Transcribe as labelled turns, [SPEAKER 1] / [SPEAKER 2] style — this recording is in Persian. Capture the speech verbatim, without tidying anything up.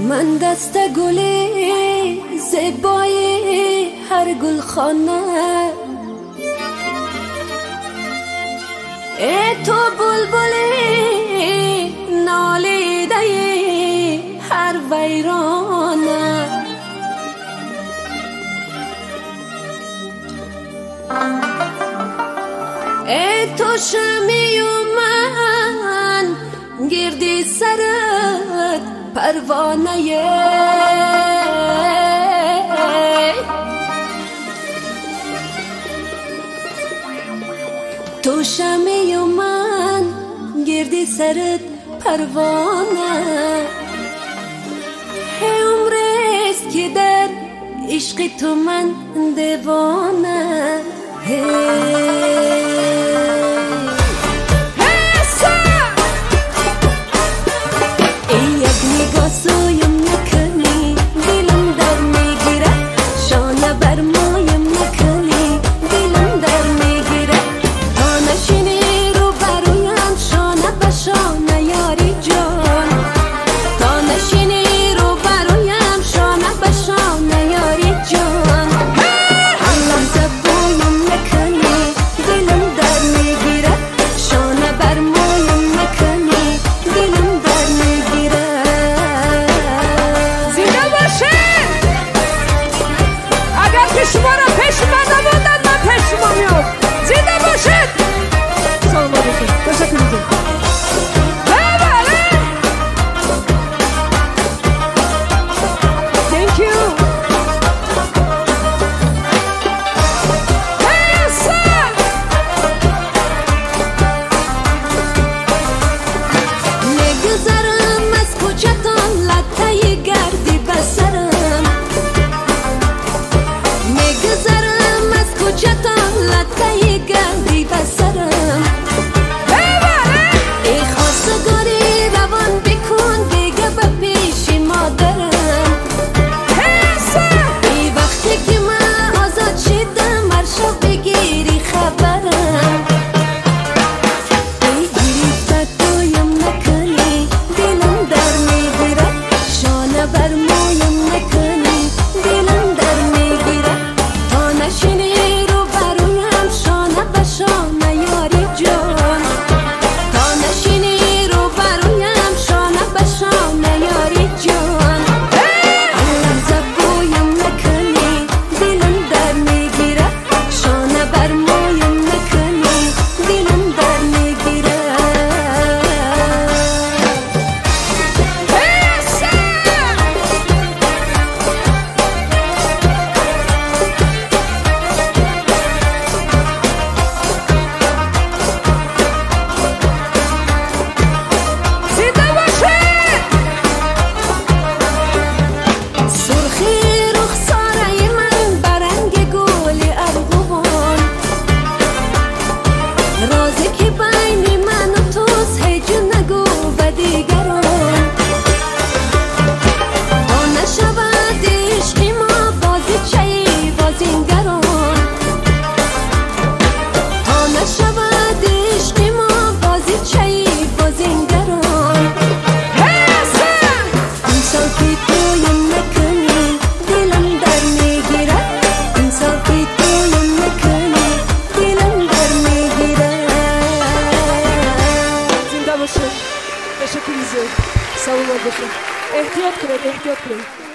[SPEAKER 1] من دست گلی زیبای هر گلخانه، ای تو بلبلی نالیده هر ویرانه. ای تو شمی و من گردی سرت پروانه، تو شمی و من گردی سرت پروانه. هی عمرست که در عشق تو من دیوانه.
[SPEAKER 2] شما را پشیمان نماندن، من پشیمانیم. زنده باشید. سلام علیکم. تشکر می‌کنم. بله. Thank you.
[SPEAKER 1] نگذرم از کوچه‌تان لطه گردی بسرم، نگذرم از کوچه‌تان لطه گردی بسرم. ای خواستگاری روان بکن دیگه به پیش مادرم. ای وقتی که من آزاد شدم هر شب بگیری خبرم. ای گریفت تویم نکنی دلم در میگیره، شانه بر مویم نکنی دلم در میگیره. تا نشینی رو برویم شانه به شانه یاری جان، تا نشینی رو برویم شانه به شانه یاری جان. لحظه بویم نکنی دلم در میگیره، شانه بر مویم نکنی دلم در میگیره. سرخی رخساره من برنگ گل ارغوان، رازی که بین من و توست هیچ نگو به دیگران. تا نشود عشق ما بازیچه بازیگران، تا نشود عشق ما بازیچه بازیگران. انسان که تویم نکنی دلم در میگیره، انسان که تویم نکنی دلم در میگیره.
[SPEAKER 2] زنده باشید. تشکر می‌کنم. سلامت باشید. احتیاط کنید، احتیاط کنید.